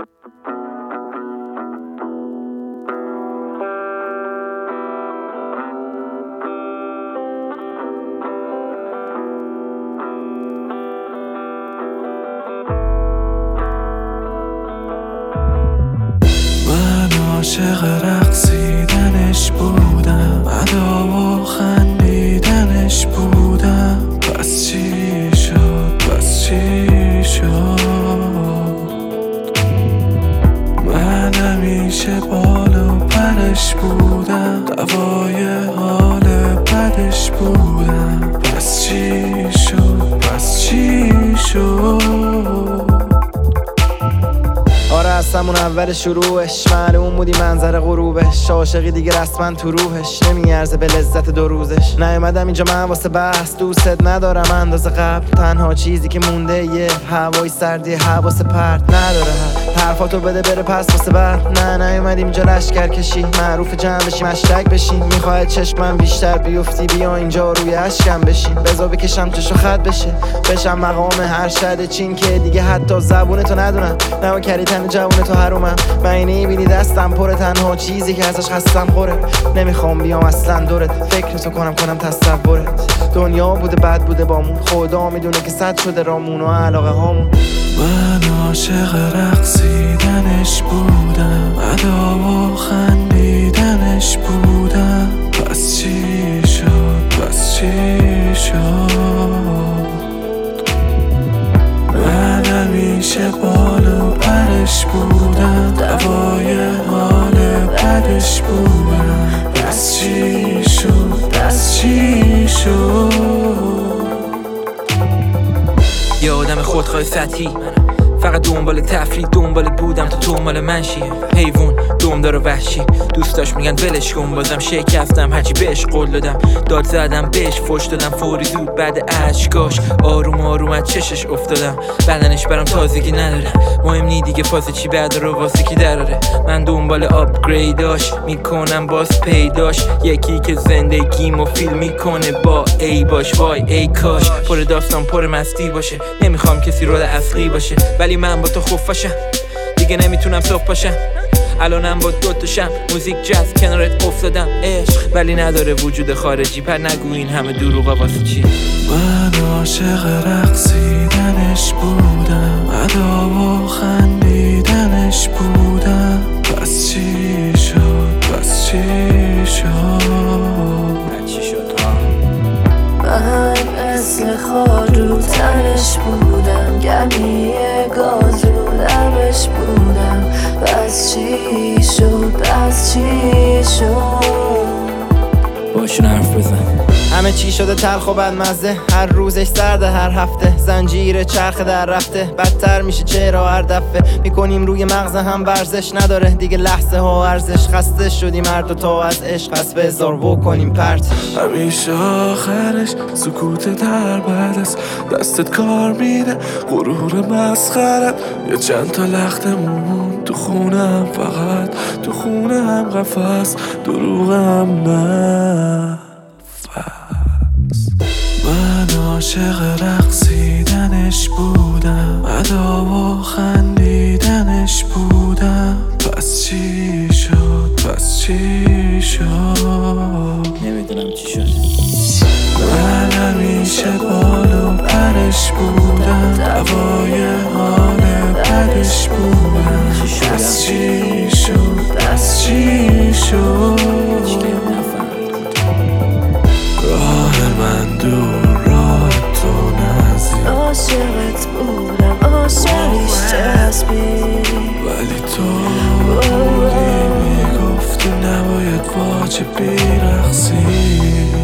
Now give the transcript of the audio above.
عاشق رقصیدنش بودم، ادا و خندیدنش بودم. پس چی شد، پس چی شد؟ من همیشه بال و پرش بودم، دوای حال بدش بودم. پس چی شد، پس چی شد؟ آره از همون اول شروعش معلوم بودی منظر غروبش. عاشقی دیگه رسما تو روحش نمیارزه به لذت دو روزش. نیومدم اینجا من واسه بحث، دوست ندارم اندازه قبل. تنها چیزی که مونده یه هوای سردی، حواس پرت نداره. حرفاتو بده بره پس واسه بعد. نه نیومدیم اینجا لشکر کشی، معروف جمع بشی مشتک بشی. میخواد چشمم بیشتر بیفتی، بیا اینجا روی اشکم بشین. بذار بکشم چشو خط بشم مقام هر شد چین که دیگه حتی زبونتو ندونم. نوا کردی تن جوون تو حرومم، من نمیبینی دستم پره. تنها چیزی که ازش خستم خوره. نمیخوام بیام اصلا دورت، فکرتو کنم تصورت. دنیا بوده بد بوده بامون، خدا میدونه که صد شده رامون و علاقه هامون. من عاشق رقصیدنش بودم، ادا و خندیدنش بودم. پس چی شد، پس چی شد؟ من همیشه بال و پرش بودم، دوای حال بدش بودم. پس چی شد، پس چی شد؟ یه آدم خودخواه سطحی، فقط دنبال تفریح، دنبال بودم تو مال منشی. حیوان دمدار و وحشی، دوستاش میگن ولش کن، بازم شکستم هرچی بهش قول دادم. داد زدم بهش فوش دادم فوری زود بعد اشکاش. آروم آروم از چشش افتادم، بدنش برام تازگی نداره. مهم نی دیگه فاز چی بعد رو واسه کی دراره. من دنبال آپگریداش میکنم باز پیداش. یکی که زندگیمو فیلم میکنه با ای باش. وای ای کاش پر داستان پر مستی باشه. نمیخوام کسی رول اصلی باشه، ولی من با تو خفاشم دیگه نمیتونم صف پاشم. الانم با دوتاشم، موزیک جاز کنارت افتادم. عشق ولی نداره وجود خارجی، پر نگو این همه دروغا واسه چی. من عاشق رقصیدنش بودم، ادا و خندیدنش بودم. پس چی شد، پس چی شد؟ من مثل خار رو تنش بودم، گمی گاز رو لبش بودم. پس چی شد، پس چی شد؟ باشون حرف بزن. همه چی شده تلخ و بدمزه، هر روزش سرده هر هفته. زنجیر چرخ در رفته، بدتر میشه چرا هر دفعه. میکنیم روی مغز هم ورزش، نداره دیگه لحظه ها ارزش. خسته شدیم هر دو تا از عشق، پس بذار بکنیم پرتش. همیشه آخرش سکوت در بعد است، دستت کار میده غرور مسخرت. یه چند تا لختمون تو خونم، فقط تو خونم قفس، دروغم نه. من عاشق رقصیدنش بودم، ادا و خندیدنش بودم. پس چی شد، پس چی شد؟ نمیدونم چی شد. من همیشه بال و پرش بودم، دوای حال بدش بودم. پس چی شد، پس چی شد؟ راه من دور، راه تو نزدیک. عاشقت بودم، عاشقیش چسبید، ولی تو بودی میگفتی نباید واجبی رقصی.